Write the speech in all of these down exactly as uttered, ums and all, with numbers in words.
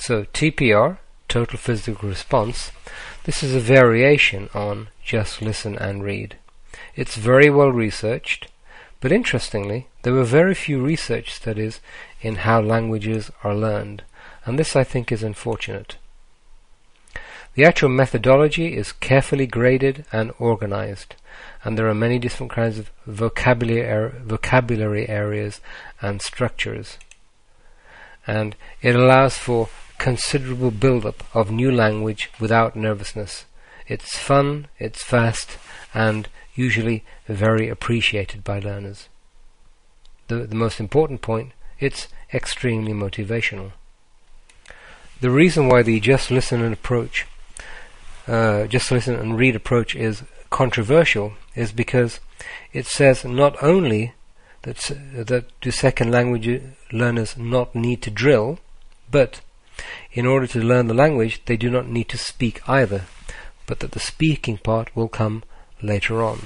So T P R, Total Physical Response, this is a variation on Just Listen and Read. It's very well researched, but interestingly, there were very few research studies in how languages are learned, and this I think is unfortunate. The actual methodology is carefully graded and organized, and there are many different kinds of vocabulary, vocabulary areas and structures. And it allows for considerable build-up of new language without nervousness. It's fun, it's fast, and usually very appreciated by learners. The, the most important point, it's extremely motivational. The reason why the Just Listen and approach Uh, just listen and read approach is controversial is because it says not only that that do second language learners not need to drill, but in order to learn the language they do not need to speak either, but that the speaking part will come later on.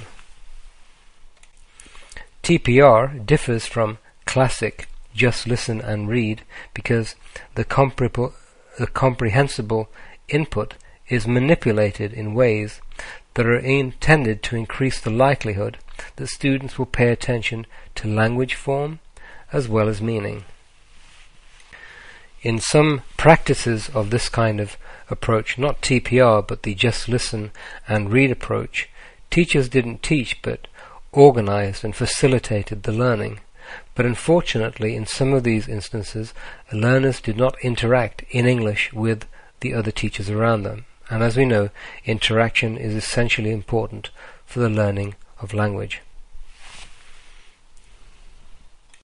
T P R differs from classic Just Listen and Read because the, compre- the comprehensible input is manipulated in ways that are intended to increase the likelihood that students will pay attention to language form as well as meaning. In some practices of this kind of approach, not T P R but the Just Listen and Read approach, teachers didn't teach but organized and facilitated the learning. But unfortunately, in some of these instances, learners did not interact in English with the other teachers around them. And as we know, interaction is essentially important for the learning of language.